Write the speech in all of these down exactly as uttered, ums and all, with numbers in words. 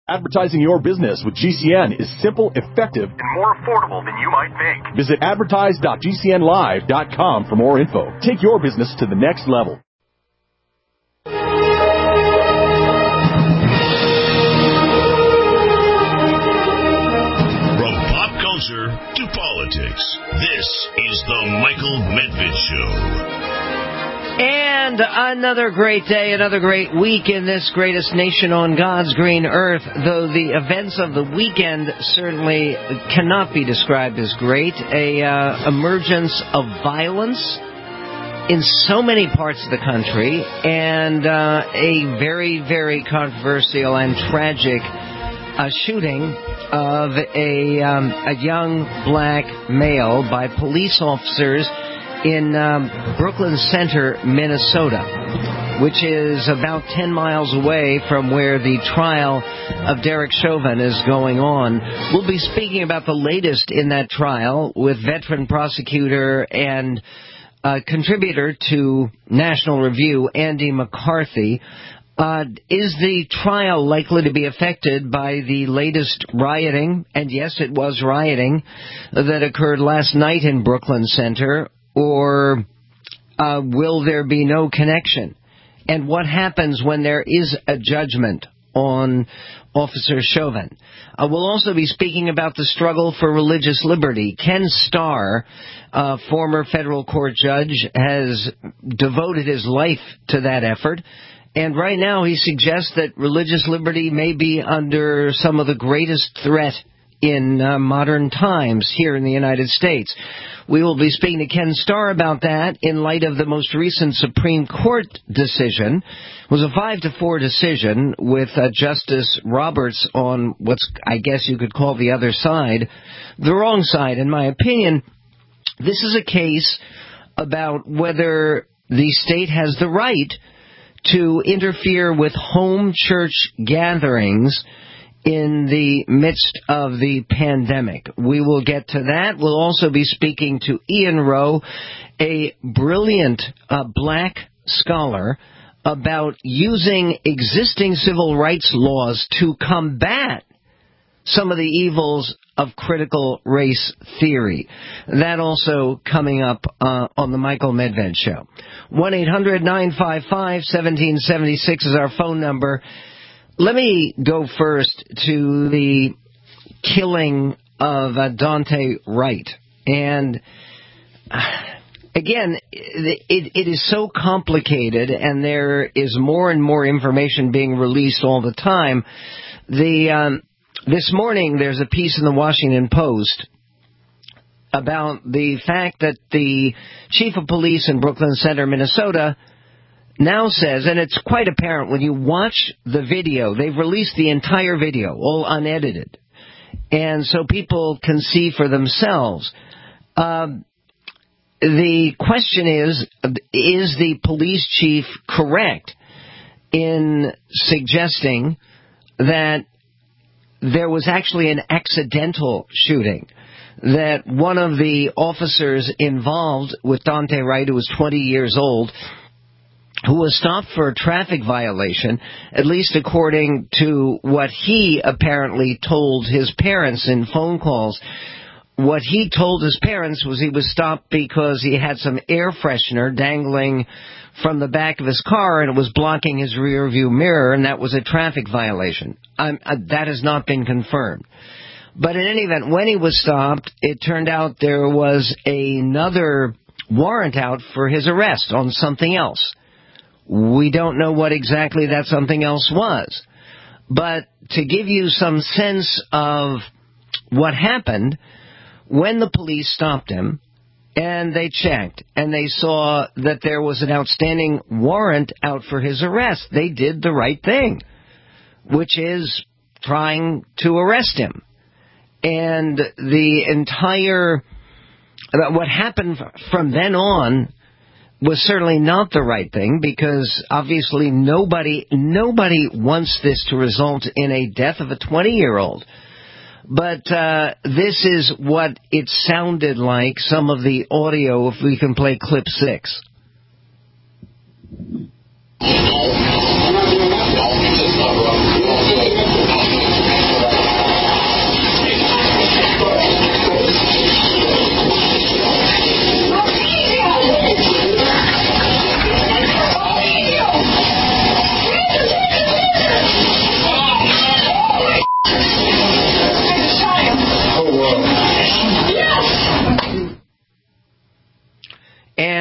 Advertising your business with G C N is simple, effective, and more affordable than you might think. Visit advertise dot g c n live dot com for more info. Take your business to the next level. From pop culture to politics, this is the Michael Medved Show. And another great day, another great week in this greatest nation on God's green earth, though the events of the weekend certainly cannot be described as great. A uh, emergence of violence in so many parts of the country, and uh, a very, very controversial and tragic uh, shooting of a, um, a young black male by police officers in um, Brooklyn Center, Minnesota, which is about ten miles away from where the trial of Derek Chauvin is going on. We'll be speaking about the latest in that trial with veteran prosecutor and uh, contributor to National Review, Andy McCarthy. Uh, is the trial likely to be affected by the latest rioting, and yes, it was rioting, that occurred last night in Brooklyn Center? Or uh, will there be no connection? And what happens when there is a judgment on Officer Chauvin? Uh, we'll also be speaking about the struggle for religious liberty. Ken Starr, uh, former federal court judge, has devoted his life to that effort. And right now he suggests that religious liberty may be under some of the greatest threat in uh, modern times here in the United States. We will be speaking to Ken Starr about that in light of the most recent Supreme Court decision. It was a five to four decision with uh, Justice Roberts on what's, I guess you could call the other side, the wrong side, in my opinion. This is a case about whether the state has the right to interfere with home church gatherings in the midst of the pandemic. We will get to that. We'll also be speaking to Ian Rowe, a brilliant uh, black scholar, about using existing civil rights laws to combat some of the evils of critical race theory. That also coming up uh, on the Michael Medved Show. one eight hundred nine five five one seven seven six is our phone number. Let me go first to the killing of uh, Daunte Wright. And uh, again, it, it is so complicated, and there is more and more information being released all the time. The um, this morning, there's a piece in the Washington Post about the fact that the chief of police in Brooklyn Center, Minnesota, now says, and it's quite apparent when you watch the video, they've released the entire video, all unedited, and so people can see for themselves. Um, the question is, is the police chief correct in suggesting that there was actually an accidental shooting, that one of the officers involved with Daunte Wright, who was twenty years old, who was stopped for a traffic violation, at least according to what he apparently told his parents in phone calls. What he told his parents was he was stopped because he had some air freshener dangling from the back of his car, and it was blocking his rear view mirror, and that was a traffic violation. I'm, uh, that has not been confirmed. But in any event, when he was stopped, it turned out there was another warrant out for his arrest on something else. We don't know what exactly that something else was. But to give you some sense of what happened, when the police stopped him and they checked and they saw that there was an outstanding warrant out for his arrest, they did the right thing, which is trying to arrest him. And the entire, what happened from then on was certainly not the right thing, because obviously nobody nobody wants this to result in a death of a twenty-year-old. But uh, this is what it sounded like, some of the audio, if we can play clip six.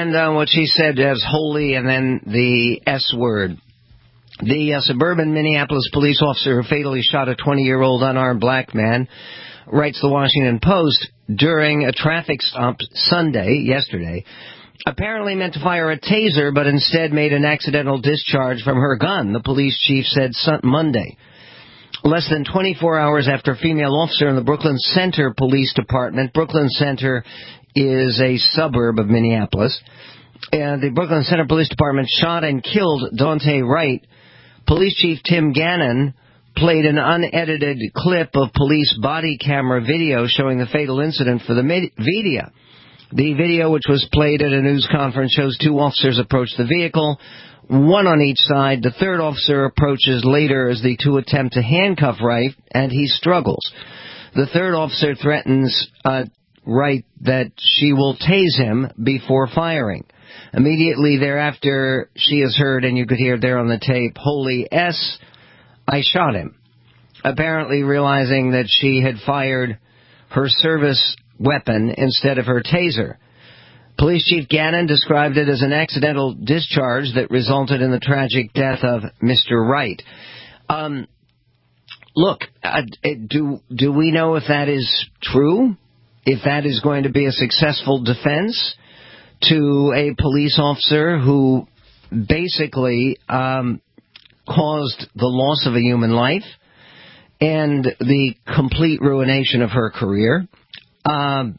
and uh, what she said as holy and then the S word. The uh, suburban Minneapolis police officer who fatally shot a twenty-year-old unarmed black man, writes the Washington Post, during a traffic stop Sunday, yesterday, apparently meant to fire a taser, but instead made an accidental discharge from her gun, the police chief said Monday. Less than twenty-four hours after a female officer in the Brooklyn Center Police Department, Brooklyn Center is a suburb of Minneapolis, and the Brooklyn Center Police Department shot and killed Daunte Wright. Police Chief Tim Gannon played an unedited clip of police body camera video showing the fatal incident for the media. The video, which was played at a news conference, shows two officers approach the vehicle, one on each side. The third officer approaches later as the two attempt to handcuff Wright, and he struggles. The third officer threatens uh, Wright that she will tase him before firing. Immediately thereafter, she is heard, and you could hear there on the tape, "Holy S, I shot him," apparently realizing that she had fired her service weapon instead of her taser. Police Chief Gannon described it as an accidental discharge that resulted in the tragic death of Mister Wright. Um, look, uh, do do we know if that is true? If that is going to be a successful defense to a police officer who basically um, caused the loss of a human life and the complete ruination of her career? Um,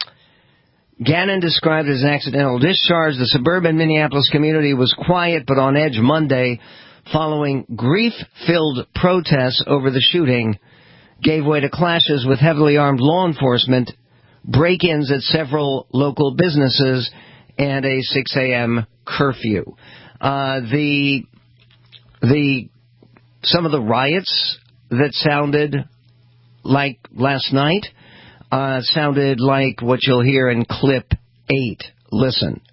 Gannon described it as an accidental discharge. The suburban Minneapolis community was quiet but on edge Monday following grief-filled protests over the shooting gave way to clashes with heavily armed law enforcement, break-ins at several local businesses, and a six a.m. curfew. Uh, the the some of the riots that sounded like last night uh, sounded like what you'll hear in clip eight. Listen.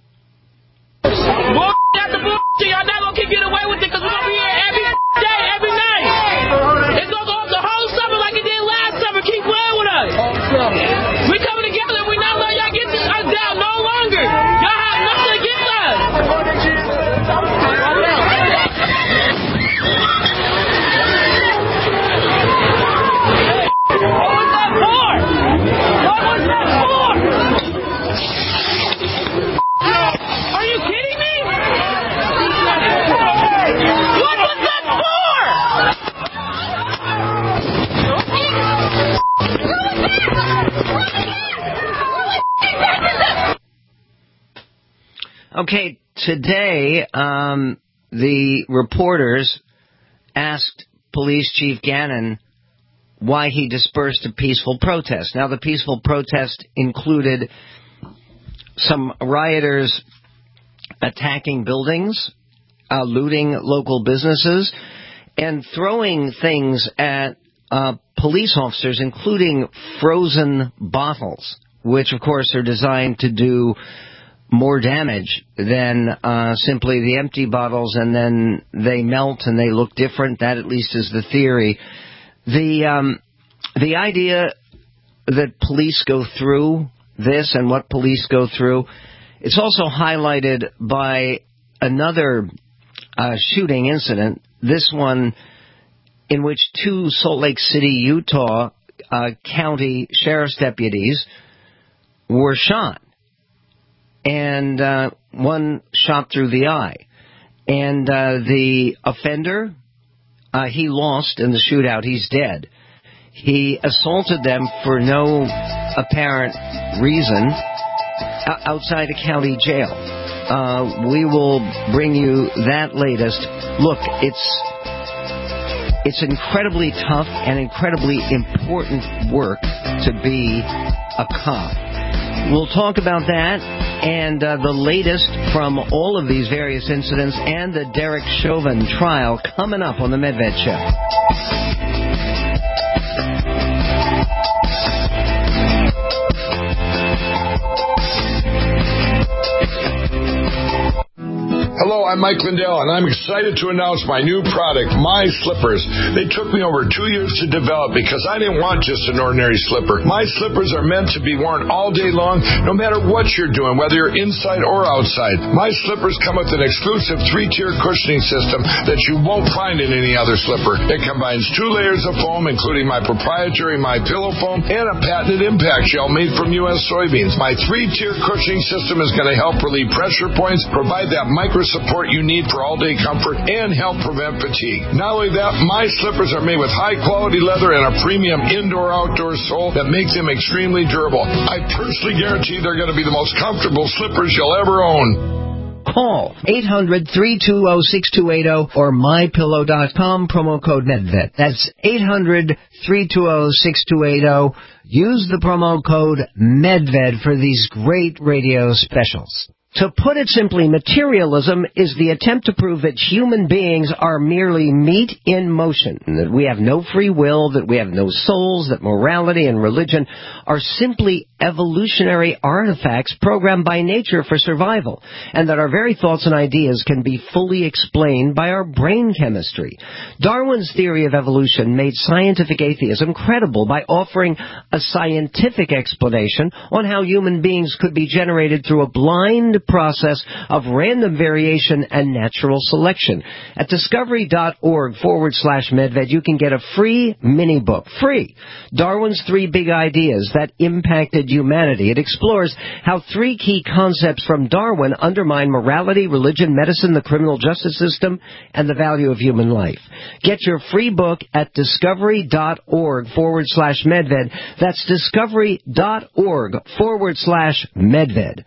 Bull after bull, y'all not gonna keep getting away with it because we're gonna be here every day, every night. It's gonna go up the whole summer like it did last summer. Keep playing with us. We coming together. We not letting y'all get this us down no longer. Y'all have nothing against us. What was that for? What was that for? Are you kidding me? What was that for? Okay, today um, the reporters asked Police Chief Gannon why he dispersed a peaceful protest. Now, the peaceful protest included some rioters attacking buildings, uh, looting local businesses, and throwing things at uh, police officers, including frozen bottles, which, of course, are designed to do more damage than uh, simply the empty bottles, and then they melt and they look different. That, at least, is the theory. The um, the idea that police go through this and what police go through, it's also highlighted by another uh, shooting incident, this one in which two Salt Lake City, Utah uh, county sheriff's deputies were shot, and uh, one shot through the eye. And uh, the offender, uh, he lost in the shootout. He's dead. He assaulted them for no apparent reason outside a county jail. Uh, we will bring you that latest. Look, it's it's incredibly tough and incredibly important work to be a cop. We'll talk about that and uh, the latest from all of these various incidents and the Derek Chauvin trial coming up on the Medved Show. Hello, I'm I'm Mike Lindell, and I'm excited to announce my new product, My Slippers. They took me over two years to develop because I didn't want just an ordinary slipper. My Slippers are meant to be worn all day long, no matter what you're doing, whether you're inside or outside. My Slippers come with an exclusive three-tier cushioning system that you won't find in any other slipper. It combines two layers of foam, including my proprietary My Pillow foam and a patented impact gel made from U S soybeans. My three-tier cushioning system is going to help relieve pressure points, provide that micro support you need for all-day comfort, and help prevent fatigue. Not only that, My Slippers are made with high-quality leather and a premium indoor-outdoor sole that makes them extremely durable. I personally guarantee they're going to be the most comfortable slippers you'll ever own. Call eight hundred, three two zero, six two eight zero or my pillow dot com, promo code MedVet. That's eight hundred, three two zero, six two eight zero. Use the promo code MedVet for these great radio specials. To put it simply, materialism is the attempt to prove that human beings are merely meat in motion, that we have no free will, that we have no souls, that morality and religion are simply evolutionary artifacts programmed by nature for survival, and that our very thoughts and ideas can be fully explained by our brain chemistry. Darwin's theory of evolution made scientific atheism credible by offering a scientific explanation on how human beings could be generated through a blind process of random variation and natural selection. At discovery.org forward slash medved, you can get a free mini book. Free. Darwin's Three Big Ideas That Impacted Humanity. It explores how three key concepts from Darwin undermine morality, religion, medicine, the criminal justice system, and the value of human life. Get your free book at discovery.org forward slash medved. That's discovery.org forward slash medved.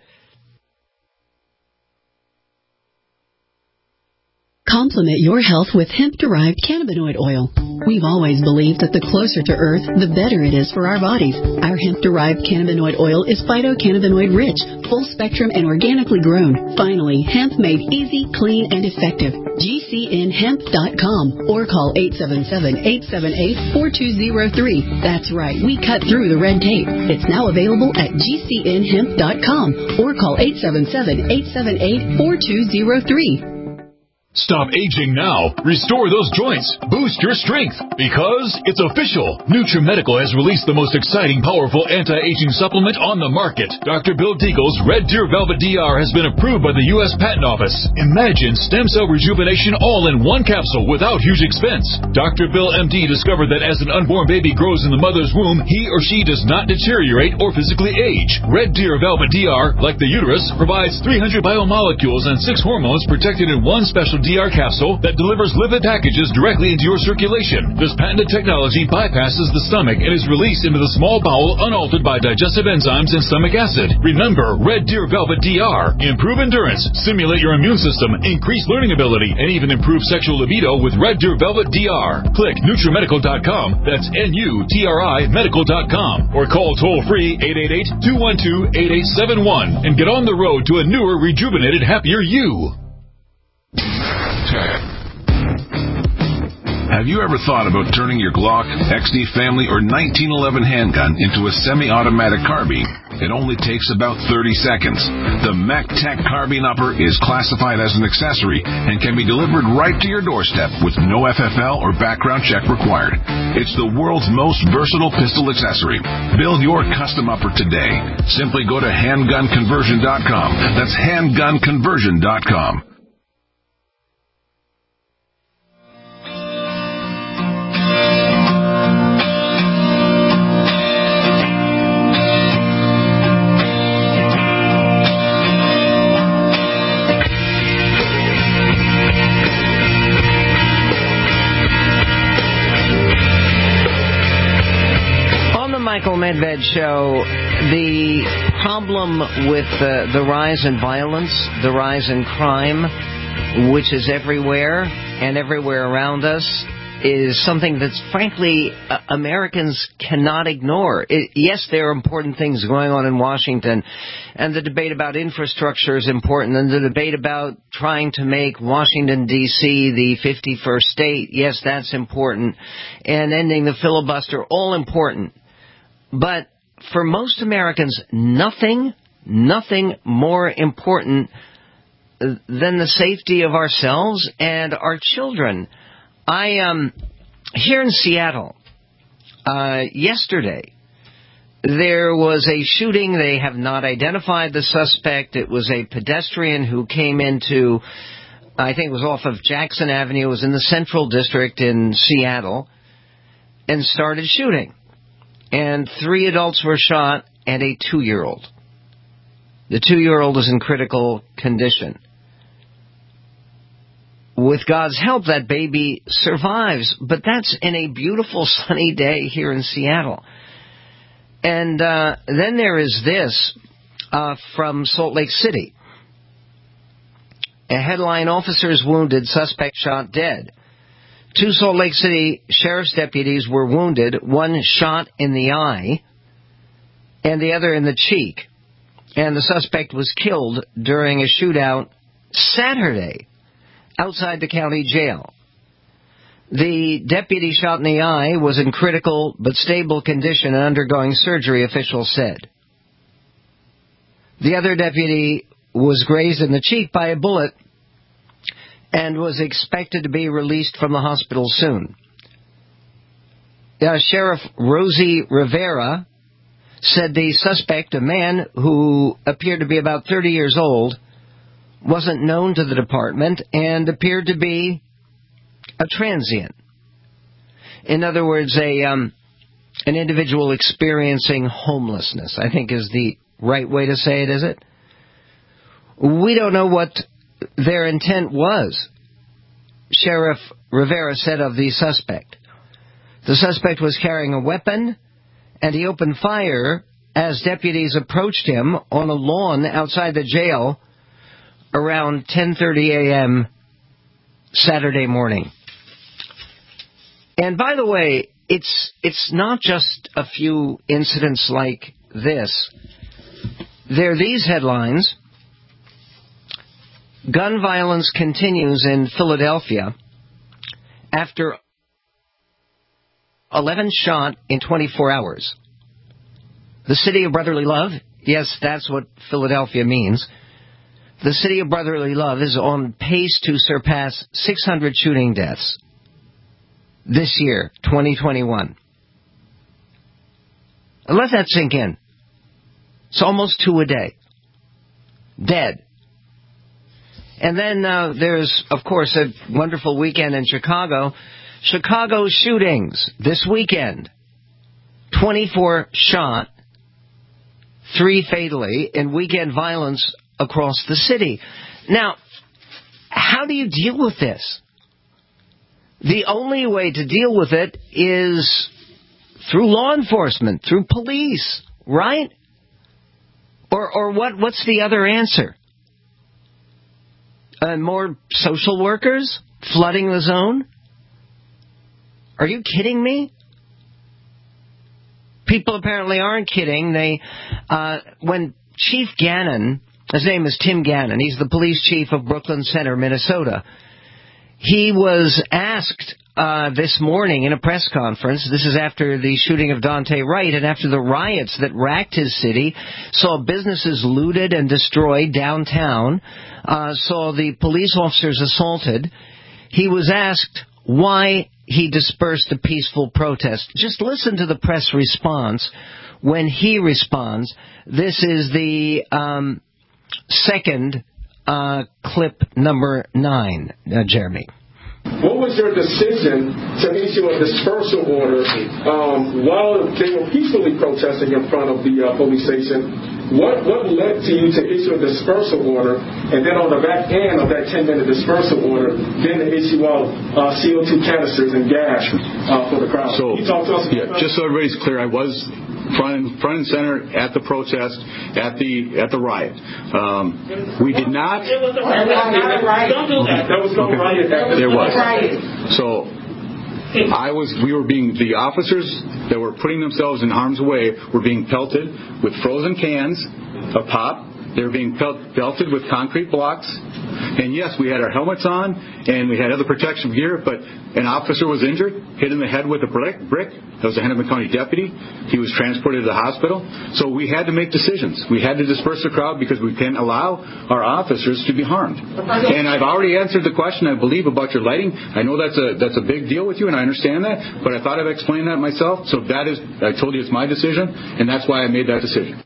Complement your health with hemp-derived cannabinoid oil. We've always believed that the closer to Earth, the better it is for our bodies. Our hemp-derived cannabinoid oil is phytocannabinoid-rich, full-spectrum, and organically grown. Finally, hemp made easy, clean, and effective. G C N hemp dot com or call eight seven seven, eight seven eight, four two zero three. That's right, we cut through the red tape. It's now available at G C N hemp dot com or call eight seven seven, eight seven eight, four two zero three. Stop aging now. Restore those joints. Boost your strength. Because it's official. NutriMedical has released the most exciting, powerful anti-aging supplement on the market. Doctor Bill Deagle's Red Deer Velvet D R has been approved by the U S Patent Office. Imagine stem cell rejuvenation all in one capsule without huge expense. Doctor Bill M D discovered that as an unborn baby grows in the mother's womb, he or she does not deteriorate or physically age. Red Deer Velvet D R, like the uterus, provides three hundred biomolecules and six hormones protected in one special D R capsule that delivers lipid packages directly into your circulation. This patented technology bypasses the stomach and is released into the small bowel unaltered by digestive enzymes and stomach acid. Remember, Red Deer Velvet D R. Improve endurance, stimulate your immune system, increase learning ability, and even improve sexual libido with Red Deer Velvet D R. Click NutriMedical dot com, that's N U T R I medical dot com, or call toll-free eight eight eight, two one two, eight eight seven one and get on the road to a newer, rejuvenated, happier you. Have you ever thought about turning your Glock, X D Family, or nineteen eleven handgun into a semi-automatic carbine? It only takes about thirty seconds. The MacTac Carbine Upper is classified as an accessory and can be delivered right to your doorstep with no F F L or background check required. It's the world's most versatile pistol accessory. Build your custom upper today. Simply go to handgun conversion dot com. That's handgun conversion dot com. Michael Medved Show, the problem with uh, the rise in violence, the rise in crime, which is everywhere and everywhere around us, is something that's, frankly, uh, Americans cannot ignore. It, yes, there are important things going on in Washington, and the debate about infrastructure is important, and the debate about trying to make Washington, D C the fifty-first state, yes, that's important, and ending the filibuster, all important. But for most Americans, nothing, nothing more important than the safety of ourselves and our children. I um here in Seattle, uh, yesterday, there was a shooting. They have not identified the suspect. It was a pedestrian who came into, I think it was off of Jackson Avenue. It was in the Central District in Seattle, and started shooting. And three adults were shot and a two-year-old. The two-year-old is in critical condition. With God's help, that baby survives, but that's in a beautiful sunny day here in Seattle. And uh, then there is this uh, from Salt Lake City. A headline, officers wounded, suspect shot dead. Two Salt Lake City sheriff's deputies were wounded, one shot in the eye and the other in the cheek. And the suspect was killed during a shootout Saturday outside the county jail. The deputy shot in the eye was in critical but stable condition and undergoing surgery, officials said. The other deputy was grazed in the cheek by a bullet and was expected to be released from the hospital soon. Uh, Sheriff Rosie Rivera said the suspect, a man who appeared to be about thirty years old, wasn't known to the department and appeared to be a transient. In other words, a um, an individual experiencing homelessness, I think is the right way to say it, is it? We don't know what their intent was, Sheriff Rivera said of the suspect. The suspect was carrying a weapon, and he opened fire as deputies approached him on a lawn outside the jail around ten thirty a.m. Saturday morning. And by the way, it's it's not just a few incidents like this. There are these headlines. Gun violence continues in Philadelphia after eleven shot in twenty-four hours. The city of brotherly love, yes, that's what Philadelphia means. The city of brotherly love is on pace to surpass six hundred shooting deaths this year, twenty twenty-one. And let that sink in. It's almost two a day. Dead. And then uh, there's, of course, a wonderful weekend in Chicago. Chicago shootings this weekend. twenty-four shot, three fatally, in weekend violence across the city. Now, how do you deal with this? The only way to deal with it is through law enforcement, through police, right? Or or what? What's the other answer? Uh, more social workers flooding the zone? Are you kidding me? People apparently aren't kidding. They, uh, when Chief Gannon, his name is Tim Gannon, he's the police chief of Brooklyn Center, Minnesota. He was asked uh, this morning in a press conference, this is after the shooting of Daunte Wright and after the riots that racked his city, saw businesses looted and destroyed downtown, uh, saw the police officers assaulted. He was asked why he dispersed a peaceful protest. Just listen to the press response when he responds. This is the um, second uh, clip number nine, uh, Jeremy. What was your decision to issue a dispersal order um, while they were peacefully protesting in front of the uh, police station? What what led to you to issue a dispersal order, and then on the back end of that ten-minute dispersal order, then to issue out uh, C O two canisters and gas uh, for the crowd? So, Can you talk to us about yeah, that? just so everybody's clear, I was front and, front and center at the protest, at the at the riot. Um, we did not. It was a riot. Don't do that. There was no Okay. riot. There was. So. I was, we were being, the officers that were putting themselves in harm's way were being pelted with frozen cans of pop, They were being belt- belted with concrete blocks. And yes, we had our helmets on, and we had other protection gear, but an officer was injured, hit in the head with a brick. brick. That was a Hennepin County deputy. He was transported to the hospital. So we had to make decisions. We had to disperse the crowd because we can't allow our officers to be harmed. And I've already answered the question, I believe, about your lighting. I know that's a that's a big deal with you, and I understand that, but I thought I've explained that myself. So that is, I told you it's my decision, and that's why I made that decision.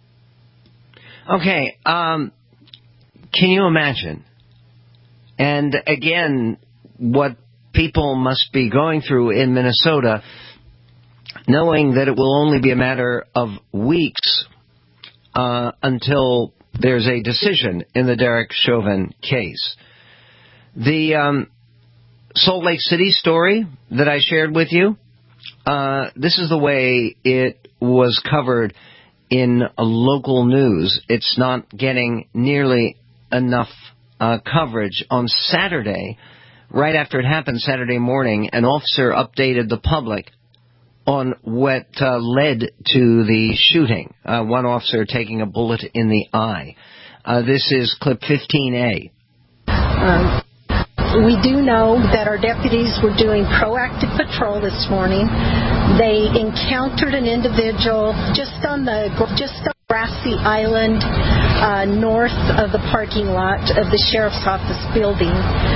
Okay, um, can you imagine? And again, what people must be going through in Minnesota, knowing that it will only be a matter of weeks uh, until there's a decision in the Derek Chauvin case. The um, Salt Lake City story that I shared with you, uh, this is the way it was covered in local news. It's not getting nearly enough uh, coverage. On Saturday, right after it happened Saturday morning, an officer updated the public on what uh, led to the shooting. Uh, one officer taking a bullet in the eye. Uh, this is clip fifteen A. Um, we do know that our deputies were doing proactive patrol this morning. They encountered an individual just on the just on grassy island uh, north of the parking lot of the sheriff's office building.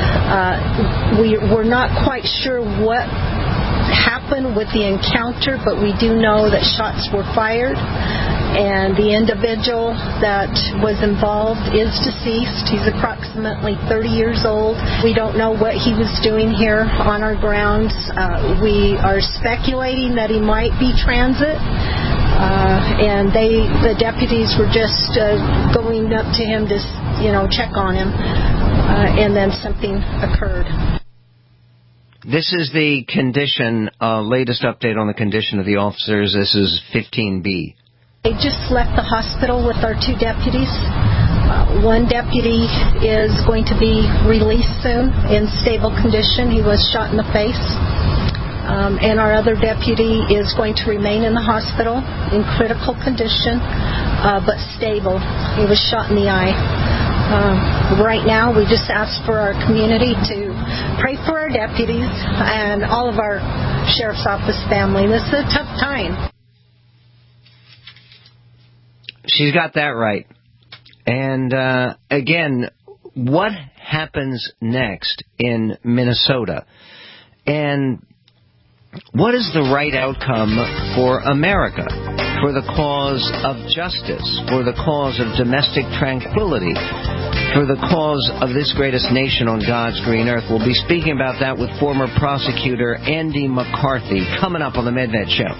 Uh, we, we're not quite sure what happened with the encounter, but we do know that shots were fired, and the individual that was involved is deceased. He's approximately thirty years old. We don't know what he was doing here on our grounds. Uh, we are speculating that he might be transit. Uh, and they, the deputies were just uh, going up to him to, you know, check on him, uh, and then something occurred. This is the condition, uh, latest update on the condition of the officers. This is fifteen B. They just left the hospital with our two deputies. Uh, one deputy is going to be released soon in stable condition. He was shot in the face. Um, and our other deputy is going to remain in the hospital in critical condition, uh, but stable. He was shot in the eye. Um, right now, we just ask for our community to pray for our deputies and all of our sheriff's office family. This is a tough time. She's got that right. And uh, again, what happens next in Minnesota? And what is the right outcome for America, for the cause of justice, for the cause of domestic tranquility, for the cause of this greatest nation on God's green earth? We'll be speaking about that with former prosecutor Andy McCarthy coming up on the MedVet Show.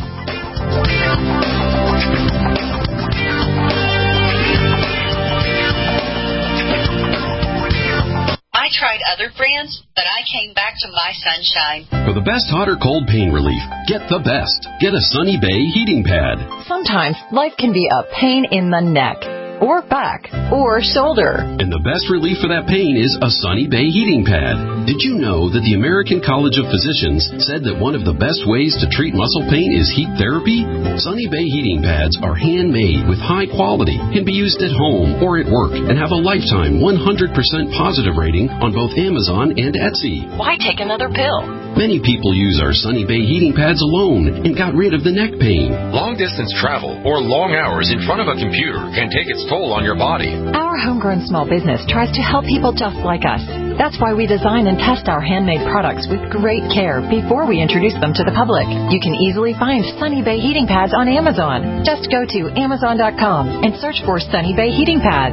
I tried other brands, but I came back to My Sunshine. For the best hot or cold pain relief, get the best. Get a Sunny Bay heating pad. Sometimes life can be a pain in the neck, or back, or shoulder. And the best relief for that pain is a Sunny Bay heating pad. Did you know that the American College of Physicians said that one of the best ways to treat muscle pain is heat therapy? Sunny Bay heating pads are handmade with high quality, can be used at home or at work, and have a lifetime one hundred percent positive rating on both Amazon and Etsy. Why take another pill? Many people use our Sunny Bay heating pads alone and got rid of the neck pain. Long-distance travel or long hours in front of a computer can take its toll on your body. Our homegrown small business tries to help people just like us. That's why we design and test our handmade products with great care before we introduce them to the public. You can easily find Sunny Bay heating pads on Amazon. Just go to amazon dot com and search for Sunny Bay heating pads.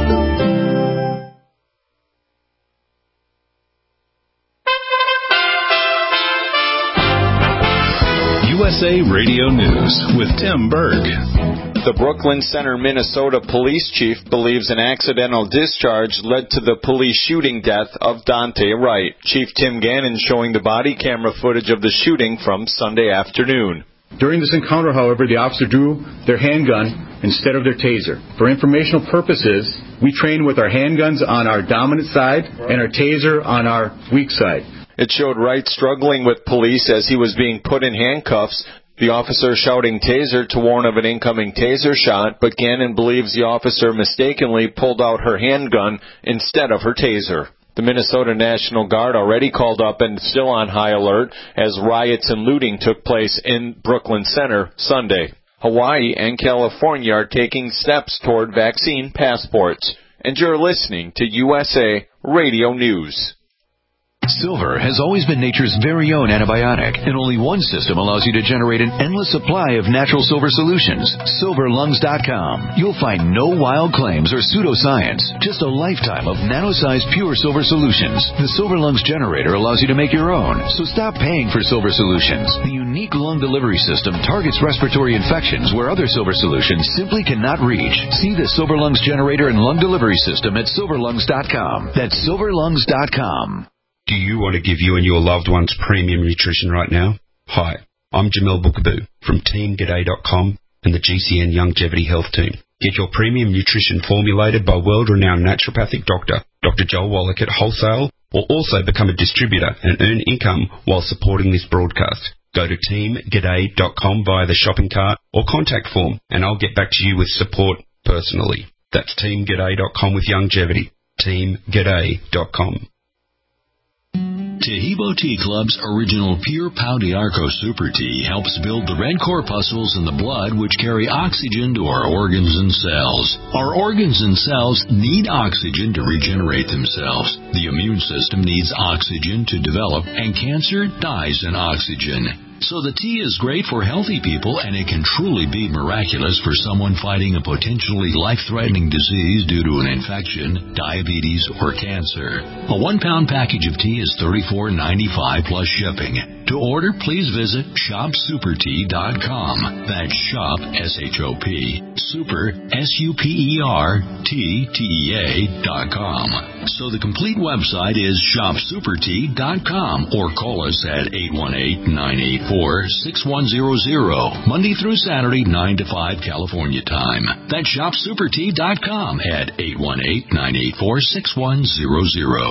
U S A Radio News with Tim Berg. The Brooklyn Center, Minnesota police chief believes an accidental discharge led to the police shooting death of Dante Wright. Chief Tim Gannon showing the body camera footage of the shooting from Sunday afternoon. During this encounter, however, the officer drew their handgun instead of their taser. For informational purposes, we train with our handguns on our dominant side and our taser on our weak side. It showed Wright struggling with police as he was being put in handcuffs. The officer shouting taser to warn of an incoming taser shot, but Gannon believes the officer mistakenly pulled out her handgun instead of her taser. The Minnesota National Guard already called up and still on high alert as riots and looting took place in Brooklyn Center Sunday. Hawaii and California are taking steps toward vaccine passports. And you're listening to U S A Radio News. Silver has always been nature's very own antibiotic, and only one system allows you to generate an endless supply of natural silver solutions. silver lungs dot com. You'll find no wild claims or pseudoscience, just a lifetime of nano-sized pure silver solutions. The Silver Lungs generator allows you to make your own, so stop paying for silver solutions. The unique lung delivery system targets respiratory infections where other silver solutions simply cannot reach. See the Silver Lungs generator and lung delivery system at silver lungs dot com. That's silver lungs dot com. Do you want to give you and your loved ones premium nutrition right now? Hi, I'm Jamel Bookaboo from team g'day dot com and the G C N Longevity Health Team. Get your premium nutrition formulated by world-renowned naturopathic doctor, Doctor Joel Wallach at wholesale, or also become a distributor and earn income while supporting this broadcast. Go to team g'day dot com via the shopping cart or contact form, and I'll get back to you with support personally. That's team g'day dot com with longevity. team g'day dot com. Tahibo Tea Club's original Pure Pau d'Arco Super Tea helps build the red corpuscles in the blood which carry oxygen to our organs and cells. Our organs and cells need oxygen to regenerate themselves. The immune system needs oxygen to develop, and cancer dies in oxygen. So the tea is great for healthy people, and it can truly be miraculous for someone fighting a potentially life-threatening disease due to an infection, diabetes, or cancer. A one-pound package of tea is thirty-four ninety-five plus shipping. To order, please visit shop super tea dot com. That's shop, S H O P, super, S U P E R, T, T E A dot com. So the complete website is shop super tea dot com, or call us at eight one eight, nine eight four, six one zero zero, Monday through Saturday, nine to five California time. That's shop super tea dot com at eight one eight, nine eight four, six one zero zero.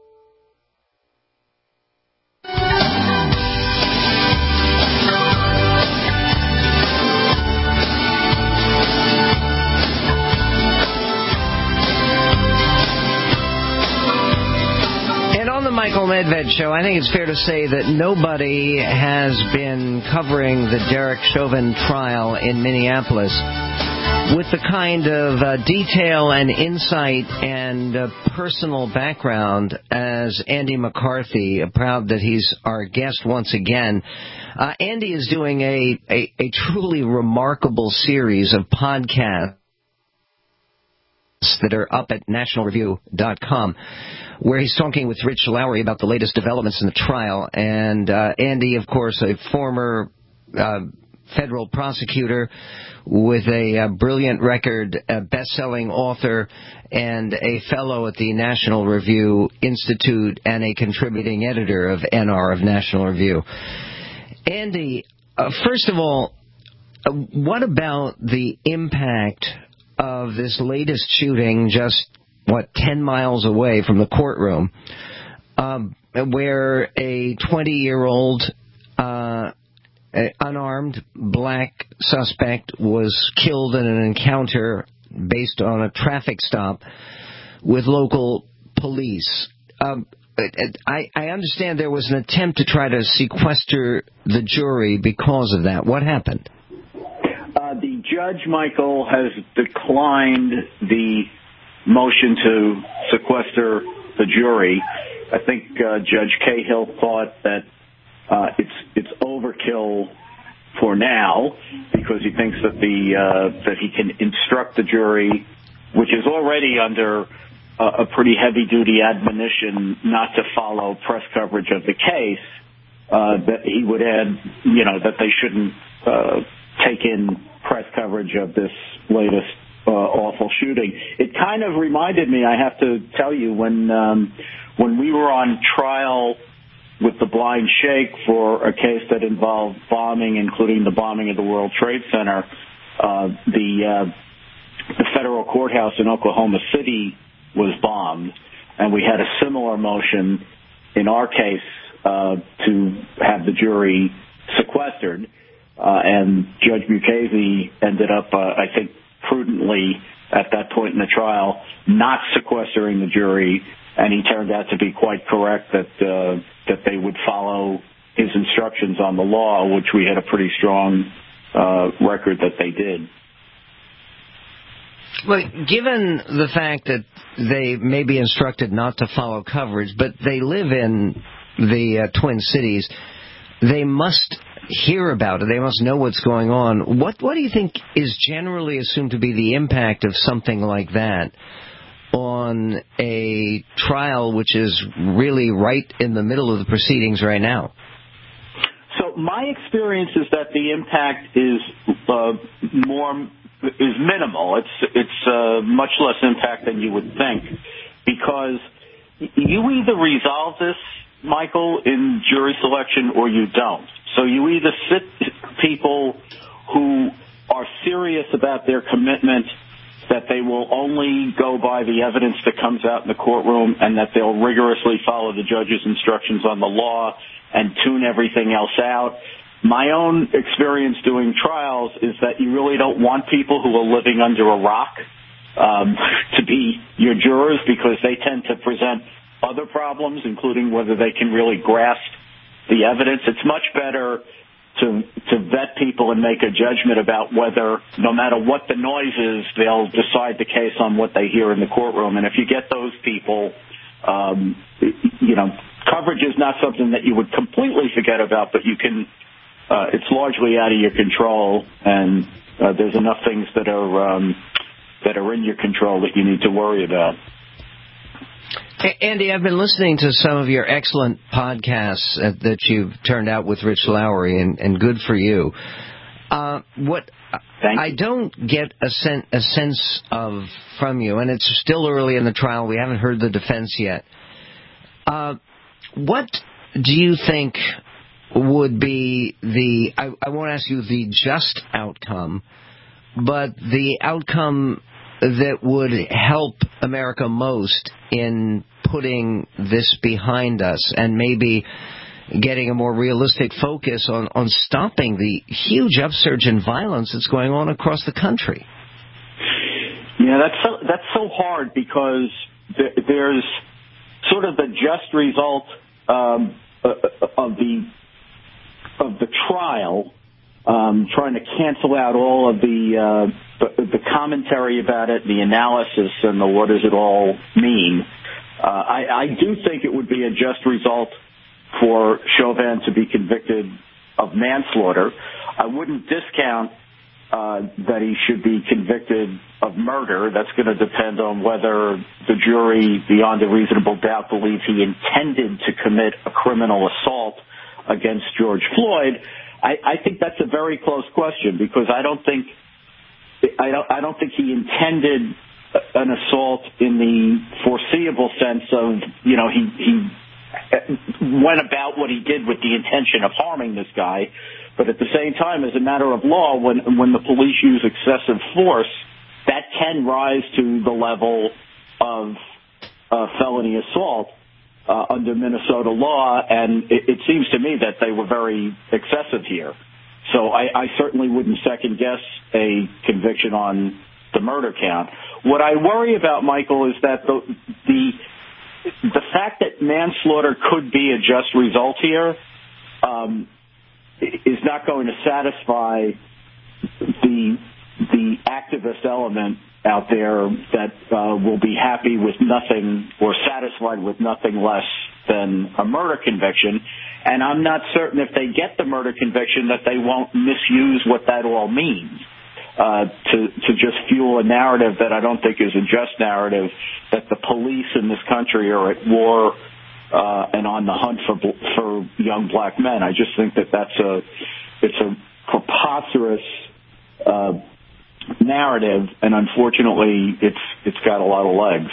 Michael Medved Show, I think it's fair to say that nobody has been covering the Derek Chauvin trial in Minneapolis with the kind of uh, detail and insight and uh, personal background as Andy McCarthy. Proud that he's our guest once again. Uh, Andy is doing a, a, a truly remarkable series of podcasts that are up at national review dot com, where he's talking with Rich Lowry about the latest developments in the trial. And uh, Andy, of course, a former uh, federal prosecutor with a uh, brilliant record, a best-selling author, and a fellow at the National Review Institute, and a contributing editor of N R of National Review. Andy, uh, first of all, uh, what about the impact of this latest shooting just, what, ten miles away from the courtroom, um, where a twenty-year-old uh, unarmed black suspect was killed in an encounter based on a traffic stop with local police? Um, I, I understand there was an attempt to try to sequester the jury because of that. What happened? Uh, the judge, Michael, has declined the motion to sequester the jury. I think uh, Judge Cahill thought that uh, it's it's overkill for now because he thinks that the uh, that he can instruct the jury, which is already under uh, a pretty heavy-duty admonition not to follow press coverage of the case. Uh, that he would add, you know, that they shouldn't uh, take in press coverage of this latest uh, awful shooting. It kind of reminded me, I have to tell you, when um, when we were on trial with the Blind Sheikh for a case that involved bombing, including the bombing of the World Trade Center, uh, the uh, the federal courthouse in Oklahoma City was bombed, and we had a similar motion in our case uh, to have the jury sequestered. Uh, and Judge Mukasey ended up, uh, I think, prudently at that point in the trial, not sequestering the jury, and he turned out to be quite correct that uh, that they would follow his instructions on the law, which we had a pretty strong uh, record that they did. Well, given the fact that they may be instructed not to follow coverage, but they live in the uh, Twin Cities, they must hear about it. They must know what's going on. What what do you think is generally assumed to be the impact of something like that on a trial which is really right in the middle of the proceedings right now? So my experience is that the impact is uh, more is minimal. It's it's uh, much less impact than you would think, because you either resolve this, Michael, in jury selection, or you don't. So you either sit people who are serious about their commitment, that they will only go by the evidence that comes out in the courtroom, and that they'll rigorously follow the judge's instructions on the law and tune everything else out. My own experience doing trials is that you really don't want people who are living under a rock um, to be your jurors, because they tend to present other problems, including whether they can really grasp the evidence. It's much better to to vet people and make a judgment about whether, no matter what the noise is, they'll decide the case on what they hear in the courtroom. And if you get those people, um, you know, coverage is not something that you would completely forget about, but you can, uh, it's largely out of your control, and uh, there's enough things that are um, that are in your control that you need to worry about. Andy, I've been listening to some of your excellent podcasts that you've turned out with Rich Lowry, and, and good for you. Uh, what Thank I don't get a, sen- a sense of from you, and it's still early in the trial, we haven't heard the defense yet. Uh, what do you think would be the, I, I won't ask you the just outcome, but the outcome that would help America most in putting this behind us and maybe getting a more realistic focus on, on stopping the huge upsurge in violence that's going on across the country? Yeah, that's so, that's so hard, because there, there's sort of the just result um, of the of the trial, um, trying to cancel out all of the, uh, the the commentary about it, the analysis, and the what does it all mean. Uh, I, I do think it would be a just result for Chauvin to be convicted of manslaughter. I wouldn't discount uh, that he should be convicted of murder. That's going to depend on whether the jury, beyond a reasonable doubt, believes he intended to commit a criminal assault against George Floyd. I, I think that's a very close question, because I don't think I don't I don't think he intended an assault in the foreseeable sense of, you know, he he went about what he did with the intention of harming this guy. But at the same time, as a matter of law, when when the police use excessive force, that can rise to the level of uh, felony assault uh, under Minnesota law, and it, it seems to me that they were very excessive here. So I, I certainly wouldn't second guess a conviction on the murder count. What I worry about, Michael, is that the the the fact that manslaughter could be a just result here um, is not going to satisfy the the activist element out there that uh, will be happy with nothing or satisfied with nothing less than a murder conviction. And I'm not certain, if they get the murder conviction, that they won't misuse what that all means uh, to to just fuel a narrative that I don't think is a just narrative, that the police in this country are at war uh, and on the hunt for for young black men. I just think that that's a it's a preposterous uh, narrative, and unfortunately, it's it's got a lot of legs.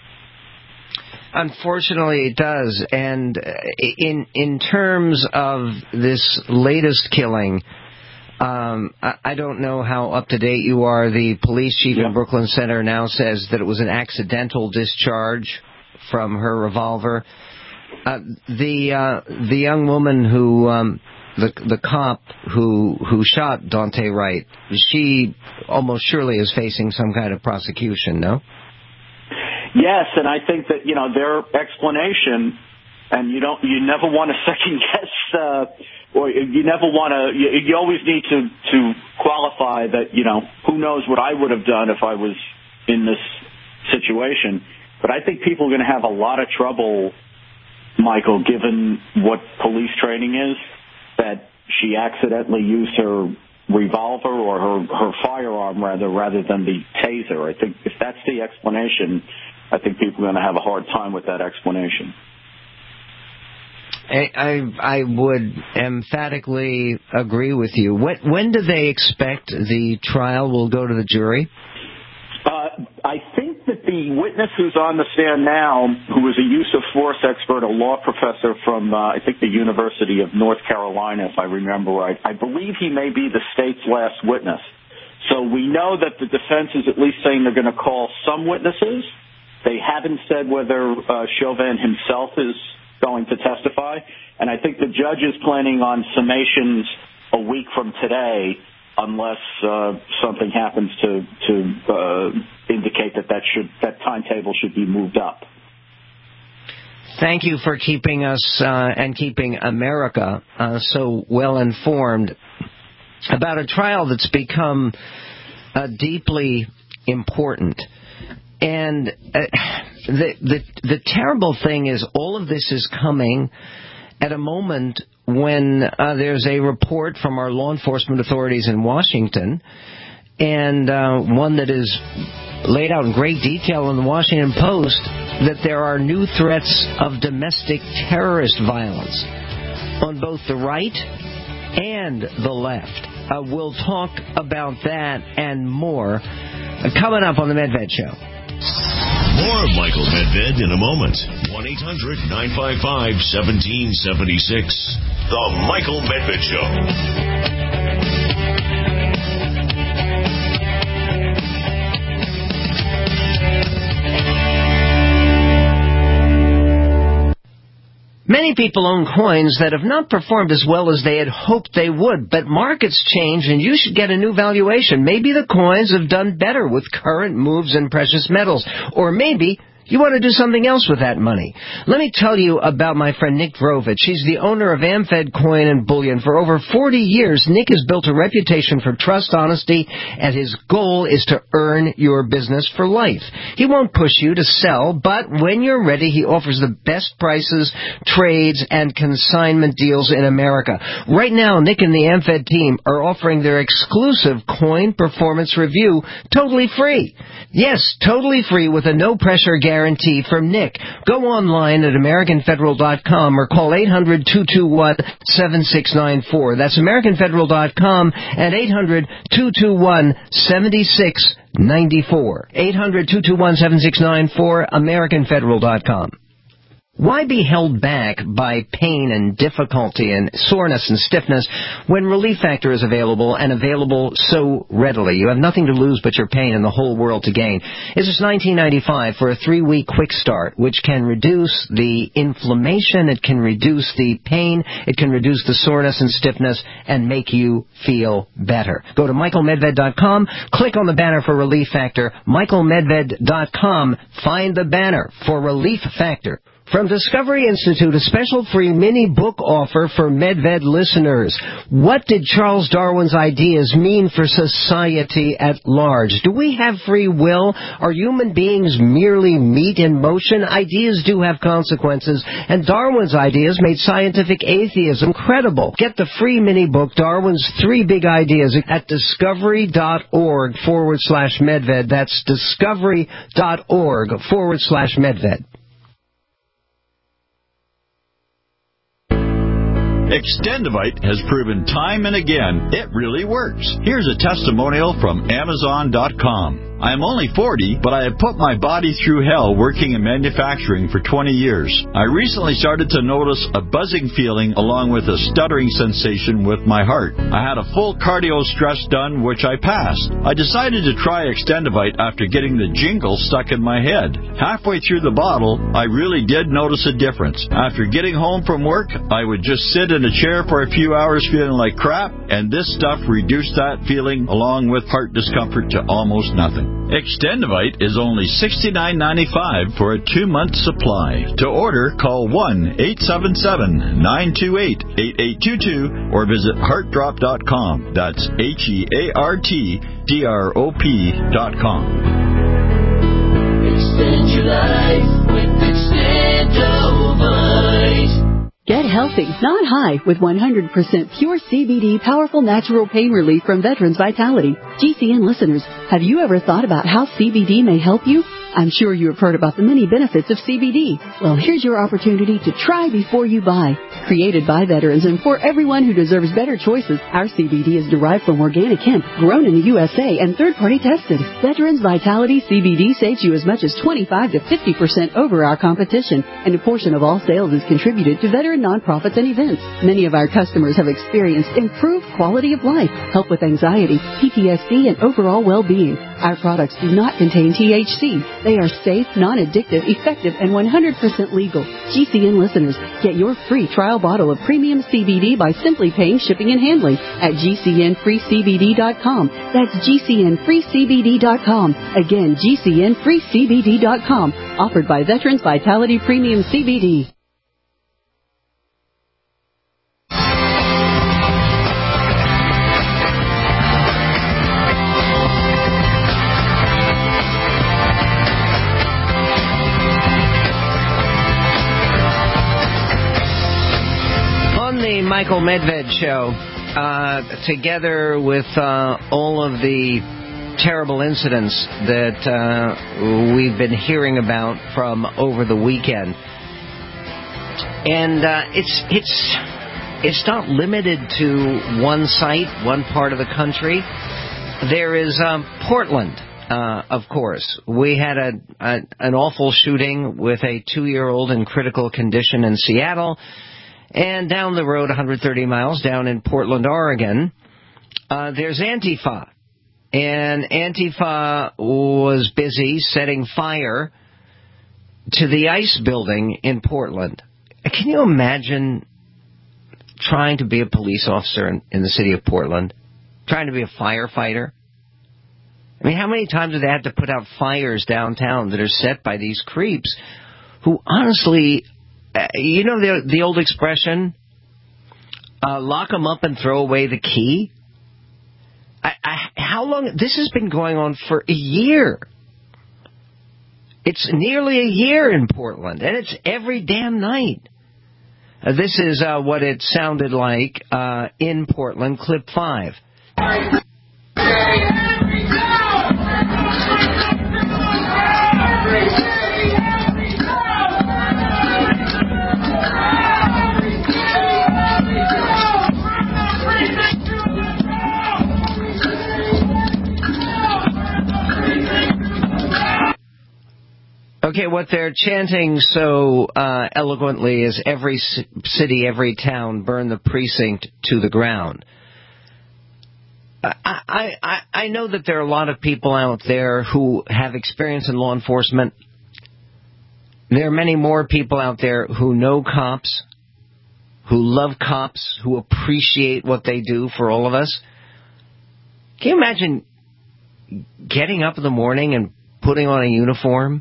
Unfortunately, it does. And in in terms of this latest killing, um, I, I don't know how up to date you are. The police chief yeah. in Brooklyn Center now says that it was an accidental discharge from her revolver. Uh, the uh, the young woman who um, the the cop who who shot Daunte Wright, she almost surely is facing some kind of prosecution, no? Yes, and I think that, you know, their explanation, and you don't, you never want to second guess, uh, or you never want to, you, you always need to, to qualify that, you know, who knows what I would have done if I was in this situation. But I think people are going to have a lot of trouble, Michael, given what police training is, that she accidentally used her revolver or her, her firearm, rather, rather than the taser. I think if that's the explanation, I think people are going to have a hard time with that explanation. I, I, I would emphatically agree with you. When, when do they expect the trial will go to the jury? Uh, I think that the witness who's on the stand now, who is a use of force expert, a law professor from, uh, I think, the University of North Carolina, if I remember right, I believe he may be the state's last witness. So we know that the defense is at least saying they're going to call some witnesses. They haven't said whether uh, Chauvin himself is going to testify. And I think the judge is planning on summations a week from today, unless uh, something happens to to uh, indicate that that should that timetable should be moved up. Thank you for keeping us uh, and keeping America uh, so well informed about a trial that's become uh, deeply important. And uh, the, the the terrible thing is, all of this is coming at a moment when uh, there's a report from our law enforcement authorities in Washington, and uh, one that is laid out in great detail in the Washington Post, that there are new threats of domestic terrorist violence on both the right and the left. Uh, we'll talk about that and more uh, coming up on the Medved Show. More of Michael Medved in a moment. one eight hundred nine five five one seven seven six. The Michael Medved Show. Many people own coins that have not performed as well as they had hoped they would, but markets change and you should get a new valuation. Maybe the coins have done better with current moves in precious metals, or maybe you want to do something else with that money. Let me tell you about my friend Nick Drovich. He's the owner of AmFed Coin and Bullion. For over forty years, Nick has built a reputation for trust, honesty, and his goal is to earn your business for life. He won't push you to sell, but when you're ready, he offers the best prices, trades, and consignment deals in America. Right now, Nick and the AmFed team are offering their exclusive coin performance review totally free. Yes, totally free with a no-pressure guarantee from Nick. Go online at American Federal dot com or call eight hundred two two one seven six nine four. That's American Federal dot com and eight hundred two two one seven six nine four. eight hundred two two one seven six nine four, American Federal dot com. Why be held back by pain and difficulty and soreness and stiffness when Relief Factor is available and available so readily? You have nothing to lose but your pain and the whole world to gain. It's just nineteen ninety-five for a three-week quick start, which can reduce the inflammation, it can reduce the pain, it can reduce the soreness and stiffness, and make you feel better. Go to Michael Medved dot com, click on the banner for Relief Factor, Michael Medved dot com, find the banner for Relief Factor. From Discovery Institute, a special free mini book offer for Medved listeners. What did Charles Darwin's ideas mean for society at large? Do we have free will? Are human beings merely meat in motion? Ideas do have consequences, and Darwin's ideas made scientific atheism credible. Get the free mini book, Darwin's Three Big Ideas, at discovery.org forward slash Medved. That's discovery.org forward slash Medved. Extendivite has proven time and again it really works. Here's a testimonial from Amazon dot com. I am only forty, but I have put my body through hell working in manufacturing for twenty years. I recently started to notice a buzzing feeling along with a stuttering sensation with my heart. I had a full cardio stress done, which I passed. I decided to try Extendivite after getting the jingle stuck in my head. Halfway through the bottle, I really did notice a difference. After getting home from work, I would just sit in a chair for a few hours feeling like crap, and this stuff reduced that feeling along with heart discomfort to almost nothing. Extendivite is only sixty-nine ninety-five for a two-month supply. To order, call one eight seven seven, nine two eight, eight eight two two or visit heart drop dot com. That's H E A R T D R O P dot com. Extend your life with Extendivite. Get healthy, not high, with one hundred percent pure C B D powerful natural pain relief from Veterans Vitality. G C N listeners, have you ever thought about how C B D may help you? I'm sure you have heard about the many benefits of C B D. Well, here's your opportunity to try before you buy. Created by veterans and for everyone who deserves better choices, our C B D is derived from organic hemp, grown in the U S A and third-party tested. Veterans Vitality C B D saves you as much as twenty-five to fifty percent over our competition, and a portion of all sales is contributed to veteran nonprofits and events. Many of our customers have experienced improved quality of life, help with anxiety, P T S D, and overall well-being. Our products do not contain T H C. They are safe, non-addictive, effective, and one hundred percent legal. G C N listeners, get your free trial bottle of premium C B D by simply paying shipping and handling at G C N free C B D dot com. That's G C N free C B D dot com. Again, G C N free C B D dot com. Offered by Veterans Vitality Premium C B D. Michael Medved Show, uh, together with uh, all of the terrible incidents that uh, we've been hearing about from over the weekend. And uh, it's it's it's not limited to one site, one part of the country. There is um, Portland, uh, of course. We had a, a an awful shooting with a two-year-old in critical condition in Seattle. And down the road, one hundred thirty miles, down in Portland, Oregon, uh, there's Antifa. And Antifa was busy setting fire to the ICE building in Portland. Can you imagine trying to be a police officer in, in the city of Portland? Trying to be a firefighter? I mean, how many times do they have to put out fires downtown that are set by these creeps who honestly... You know the the old expression, uh, lock them up and throw away the key? I, I, how long? This has been going on for a year. It's nearly a year in Portland, and it's every damn night. Uh, this is uh, what it sounded like uh, in Portland, clip five. Okay, what they're chanting so uh, eloquently is every c- city, every town, burn the precinct to the ground. I, I, I, I know that there are a lot of people out there who have experience in law enforcement. There are many more people out there who know cops, who love cops, who appreciate what they do for all of us. Can you imagine getting up in the morning and putting on a uniform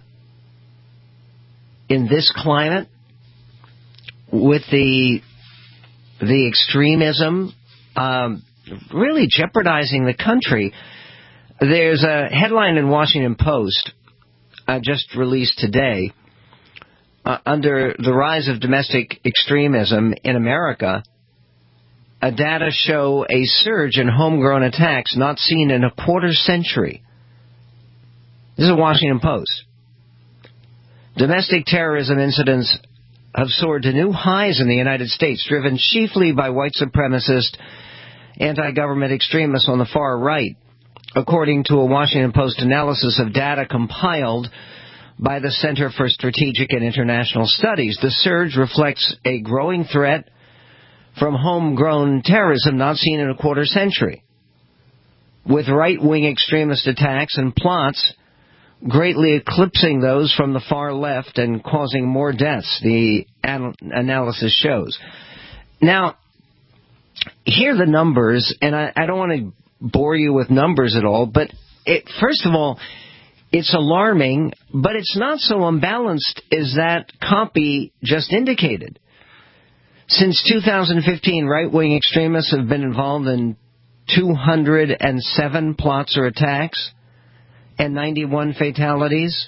in this climate with the the extremism um, really jeopardizing the country? There's a headline in Washington Post uh, just released today. Uh, under the rise of domestic extremism in America, uh, data show a surge in homegrown attacks not seen in a quarter century. This is a Washington Post. Domestic terrorism incidents have soared to new highs in the United States, driven chiefly by white supremacist, anti-government extremists on the far right. according to a Washington Post analysis of data compiled by the Center for Strategic and International Studies. The surge reflects a growing threat from homegrown terrorism not seen in a quarter century, with right-wing extremist attacks and plots greatly eclipsing those from the far left and causing more deaths, the an- analysis shows. Now, here are the numbers, and I, I don't want to bore you with numbers at all, but it, first of all, it's alarming, but it's not so unbalanced as that copy just indicated. Since two thousand fifteen, right-wing extremists have been involved in two hundred seven plots or attacks and ninety-one fatalities.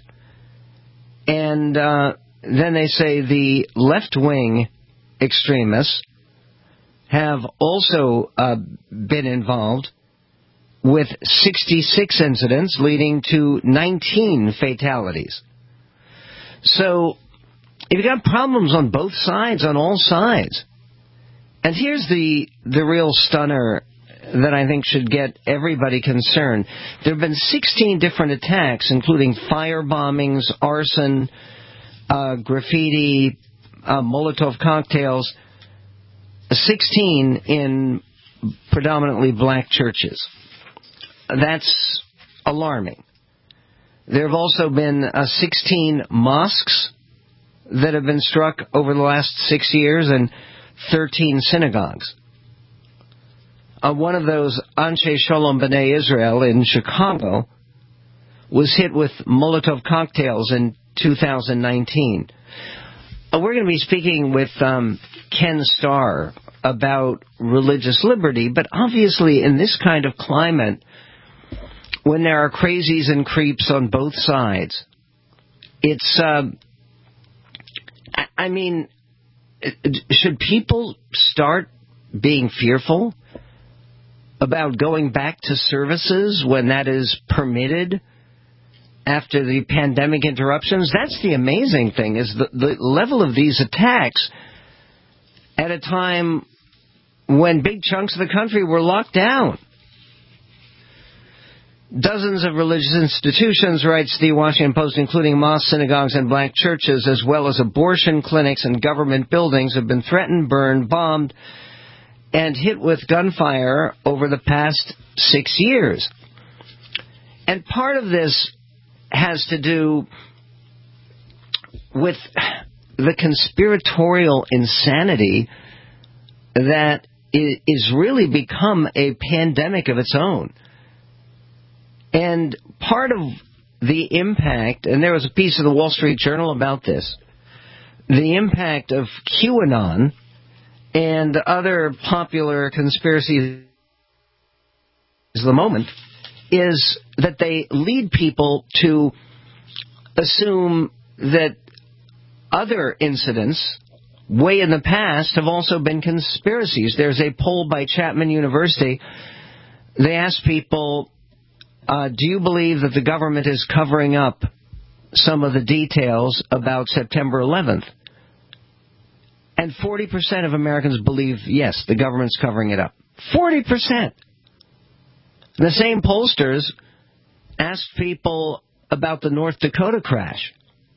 And uh, then they say the left-wing extremists have also uh, been involved with sixty-six incidents leading to nineteen fatalities. So you've got problems on both sides, on all sides. And here's the the real stunner that I think should get everybody concerned. There have been sixteen different attacks, including fire bombings, arson, uh, graffiti, uh, Molotov cocktails, sixteen in predominantly black churches. That's alarming. There have also been uh, sixteen mosques that have been struck over the last six years and thirteen synagogues. Uh, one of those, Anshe Shalom B'nai Israel in Chicago, was hit with Molotov cocktails in two thousand nineteen. Uh, we're going to be speaking with um, Ken Starr about religious liberty, but obviously in this kind of climate, when there are crazies and creeps on both sides, it's, uh, I mean, should people start being fearful about going back to services when that is permitted after the pandemic interruptions? That's the amazing thing, is the, the level of these attacks at a time when big chunks of the country were locked down. Dozens of religious institutions, writes the Washington Post, including mosques, synagogues, and black churches, as well as abortion clinics and government buildings, have been threatened, burned, bombed, and hit with gunfire over the past six years. And part of this has to do with the conspiratorial insanity that is really become a pandemic of its own. And part of the impact, and there was a piece of the Wall Street Journal about this, the impact of QAnon and other popular conspiracies at the moment is that they lead people to assume that other incidents way in the past have also been conspiracies. There's a poll by Chapman University. They asked people, uh, do you believe that the government is covering up some of the details about September eleventh? And forty percent of Americans believe, yes, the government's covering it up. forty percent. The same pollsters asked people about the North Dakota crash.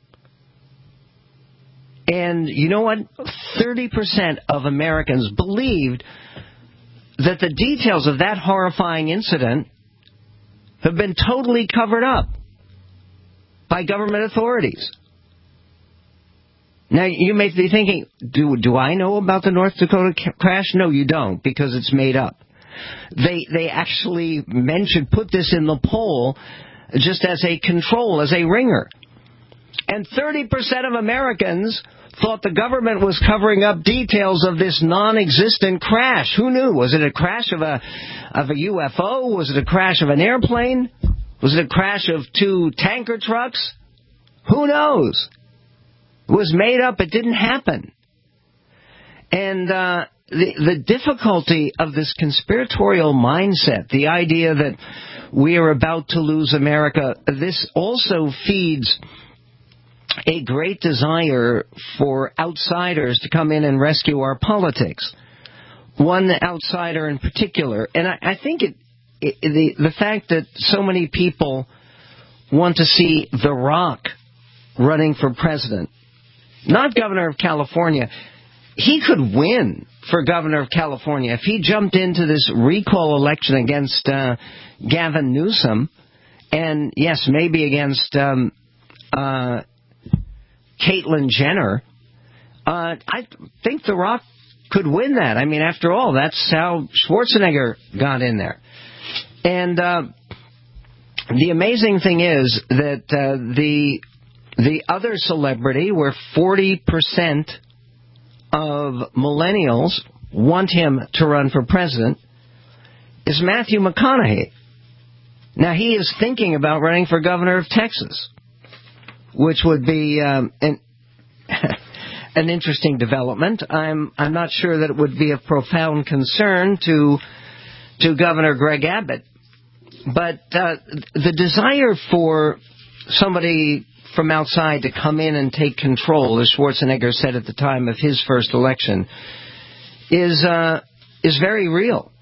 And you know what? thirty percent of Americans believed that the details of that horrifying incident have been totally covered up by government authorities. Now, you may be thinking, do do I know about the North Dakota ca- crash? No, you don't, because it's made up. They they actually mentioned, put this in the poll just as a control, as a ringer. And thirty percent of Americans thought the government was covering up details of this non-existent crash. Who knew? Was it a crash of a of a U F O? Was it a crash of an airplane? Was it a crash of two tanker trucks? Who knows? It was made up. It didn't happen. And uh, the, the difficulty of this conspiratorial mindset, the idea that we are about to lose America, this also feeds a great desire for outsiders to come in and rescue our politics. One outsider in particular, and I, I think it the the fact that so many people want to see The Rock running for president, not governor of California. He could win for governor of California if he jumped into this recall election against uh, Gavin Newsom, and yes, maybe against um, uh, Caitlyn Jenner. Uh, I think The Rock could win that. I mean, after all, that's how Schwarzenegger got in there. And uh, the amazing thing is that uh, the the other celebrity, where forty percent of millennials want him to run for president, is Matthew McConaughey. Now, he is thinking about running for governor of Texas, which would be um, an, an interesting development. I'm I'm not sure that it would be of profound concern to to Governor Greg Abbott, but uh, the desire for somebody from outside to come in and take control, as Schwarzenegger said at the time of his first election, is uh, is very real.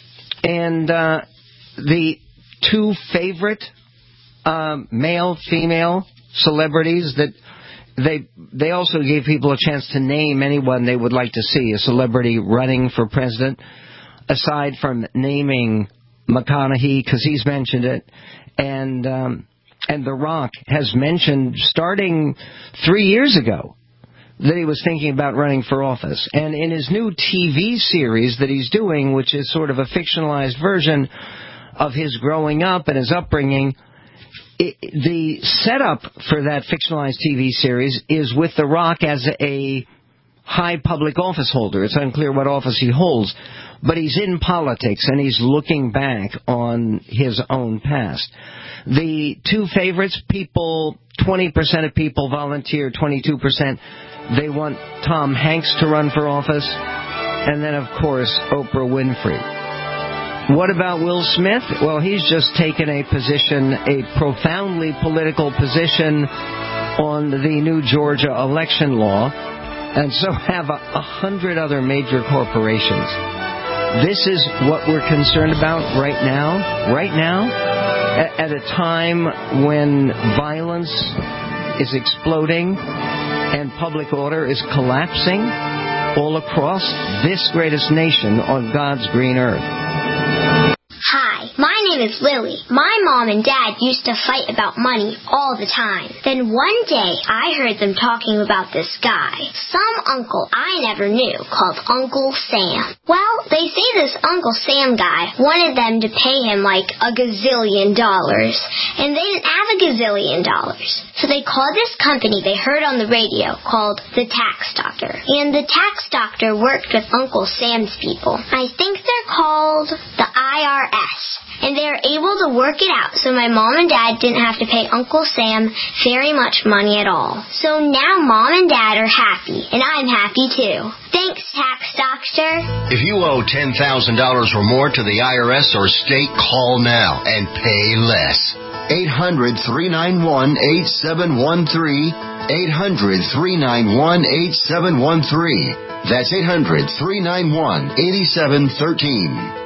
And uh, the two favorite uh, male-female celebrities that they they also gave people a chance to name anyone they would like to see, a celebrity running for president, aside from naming McConaughey, because he's mentioned it, and um, and The Rock has mentioned, starting three years ago, that he was thinking about running for office. And in his new T V series that he's doing, which is sort of a fictionalized version of his growing up and his upbringing, it, the setup for that fictionalized T V series is with The Rock as a high public office holder. It's unclear what office he holds, but he's in politics and he's looking back on his own past. The two favorites, people, twenty percent of people volunteer, twenty-two percent, they want Tom Hanks to run for office, and then, of course, Oprah Winfrey. What about Will Smith? Well, he's just taken a position, a profoundly political position on the new Georgia election law, and so have a, a hundred other major corporations. This is what we're concerned about right now, right now, at, at a time when violence is exploding and public order is collapsing all across this greatest nation on God's green earth. Hi, my name is Lily. My mom and dad used to fight about money all the time. Then one day, I heard them talking about this guy, some uncle I never knew, called Uncle Sam. Well, they say this Uncle Sam guy wanted them to pay him like a gazillion dollars, and they didn't have a gazillion dollars. So they called this company they heard on the radio called the Tax Doctor. And the Tax Doctor worked with Uncle Sam's people. I think they're called the I R S. And they were able to work it out so my mom and dad didn't have to pay Uncle Sam very much money at all. So now mom and dad are happy, and I'm happy too. Thanks, Tax Doctor. If you owe ten thousand dollars or more to the I R S or state, call now and pay less. eight hundred, three nine one, eight seven one three. eight hundred, three nine one, eight seven one three. That's eight hundred, three nine one, eight seven one three.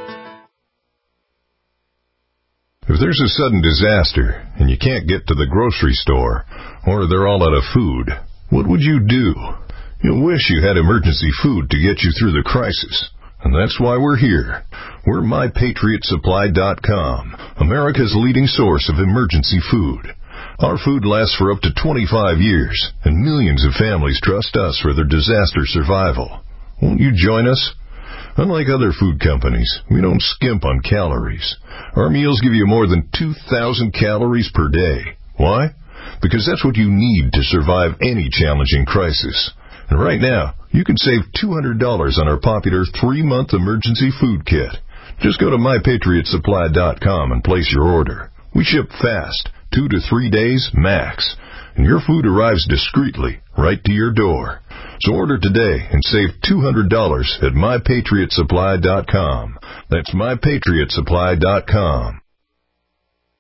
If there's a sudden disaster and you can't get to the grocery store, or they're all out of food, what would you do? You'll wish you had emergency food to get you through the crisis. And that's why we're here. We're My Patriot Supply dot com, America's leading source of emergency food. Our food lasts for up to twenty-five years, and millions of families trust us for their disaster survival. Won't you join us? Unlike other food companies, we don't skimp on calories. Our meals give you more than two thousand calories per day. Why? Because that's what you need to survive any challenging crisis. And right now, you can save two hundred dollars on our popular three-month emergency food kit. Just go to My Patriot Supply dot com and place your order. We ship fast, two to three days max, and your food arrives discreetly right to your door. So order today and save two hundred dollars at My Patriot Supply dot com. That's My Patriot Supply dot com.